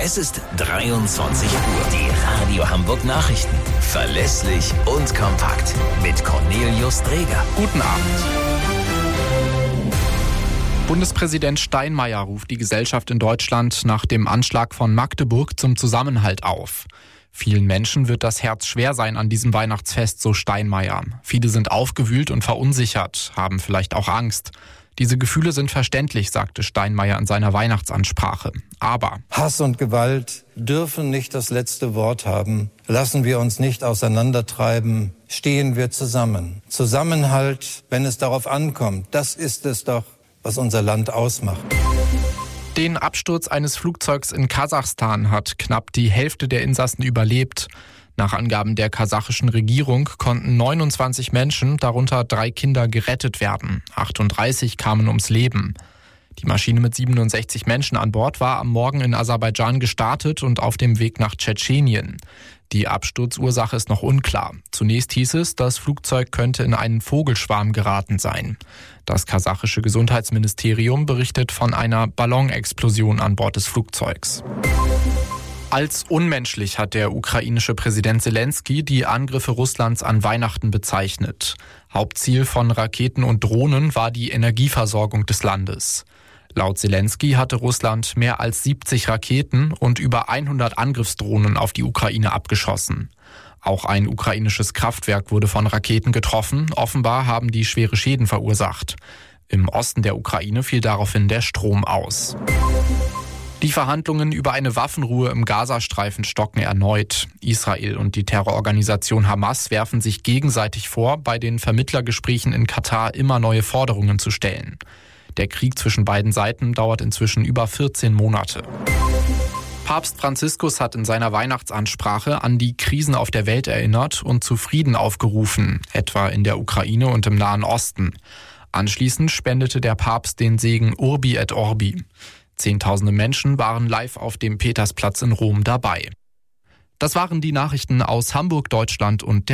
Es ist 23 Uhr. Die Radio Hamburg Nachrichten. Verlässlich und kompakt. Mit Cornelius Dreger. Guten Abend. Bundespräsident Steinmeier ruft die Gesellschaft in Deutschland nach dem Anschlag von Magdeburg zum Zusammenhalt auf. Vielen Menschen wird das Herz schwer sein an diesem Weihnachtsfest, so Steinmeier. Viele sind aufgewühlt und verunsichert, haben vielleicht auch Angst. Diese Gefühle sind verständlich, sagte Steinmeier in seiner Weihnachtsansprache. Aber Hass und Gewalt dürfen nicht das letzte Wort haben. Lassen wir uns nicht auseinandertreiben. Stehen wir zusammen. Zusammenhalt, wenn es darauf ankommt. Das ist es doch, was unser Land ausmacht. Den Absturz eines Flugzeugs in Kasachstan hat knapp die Hälfte der Insassen überlebt. Nach Angaben der kasachischen Regierung konnten 29 Menschen, darunter 3 Kinder, gerettet werden. 38 kamen ums Leben. Die Maschine mit 67 Menschen an Bord war am Morgen in Aserbaidschan gestartet und auf dem Weg nach Tschetschenien. Die Absturzursache ist noch unklar. Zunächst hieß es, das Flugzeug könnte in einen Vogelschwarm geraten sein. Das kasachische Gesundheitsministerium berichtet von einer Ballonexplosion an Bord des Flugzeugs. Als unmenschlich hat der ukrainische Präsident Zelensky die Angriffe Russlands an Weihnachten bezeichnet. Hauptziel von Raketen und Drohnen war die Energieversorgung des Landes. Laut Zelensky hatte Russland mehr als 70 Raketen und über 100 Angriffsdrohnen auf die Ukraine abgeschossen. Auch ein ukrainisches Kraftwerk wurde von Raketen getroffen. Offenbar haben die schwere Schäden verursacht. Im Osten der Ukraine fiel daraufhin der Strom aus. Die Verhandlungen über eine Waffenruhe im Gazastreifen stocken erneut. Israel und die Terrororganisation Hamas werfen sich gegenseitig vor, bei den Vermittlergesprächen in Katar immer neue Forderungen zu stellen. Der Krieg zwischen beiden Seiten dauert inzwischen über 14 Monate. Papst Franziskus hat in seiner Weihnachtsansprache an die Krisen auf der Welt erinnert und zu Frieden aufgerufen, etwa in der Ukraine und im Nahen Osten. Anschließend spendete der Papst den Segen Urbi et Orbi. Zehntausende Menschen waren live auf dem Petersplatz in Rom dabei. Das waren die Nachrichten aus Hamburg, Deutschland und der